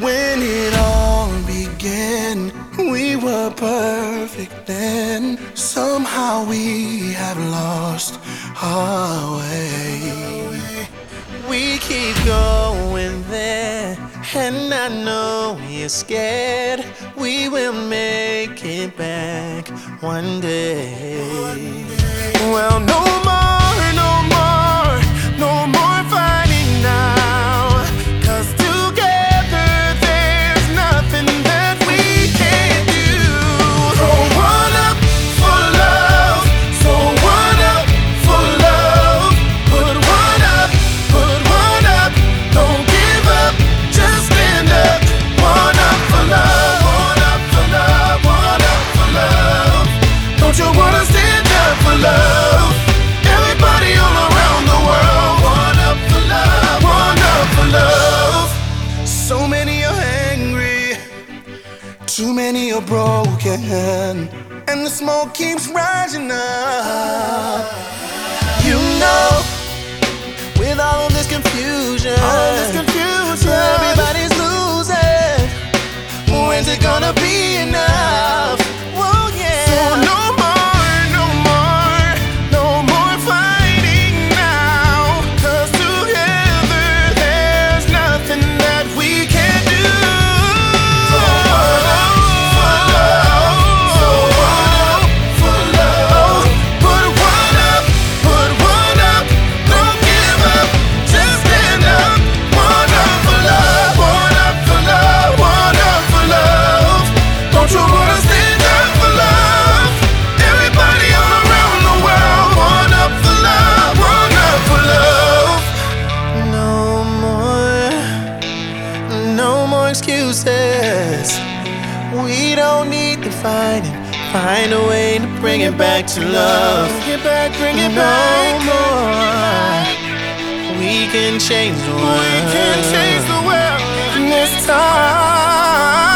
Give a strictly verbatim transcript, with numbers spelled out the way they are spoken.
When it all began, we were perfect then. Somehow we have lost our way. We keep going there, and I know you're scared. We will make it back one day. Well, no more, no more, no more fighting now. 'Cause together there's nothing that we can't do. So one up for love, so one up for love. Put one up, put one up, don't give up, just stand up. One up for love, one up for love, one up for love. Don't you wanna stand up for love? Everybody all around the world, one up for love, one up for love. So many are angry, too many are broken, and the smoke keeps rising up. You know, with all of this confusion, all of this confusion, everybody's losing. When's it gonna be enough? Whoa, yeah. So no more, no more, no more fighting now. 'Cause together there's nothing that we can't do. So one up for love, so one up for love. Put one up, put one up, don't give up, just stand up. One up for love, one up for love, one up for love. Don't you wanna stand up for love? Everybody all around the world, one up for love, one up for love. No more, no more excuses. We don't need the fighting. Find a way to bring it back to love. Bring it back, bring it back. No more. We can change the world. We can change the world this time.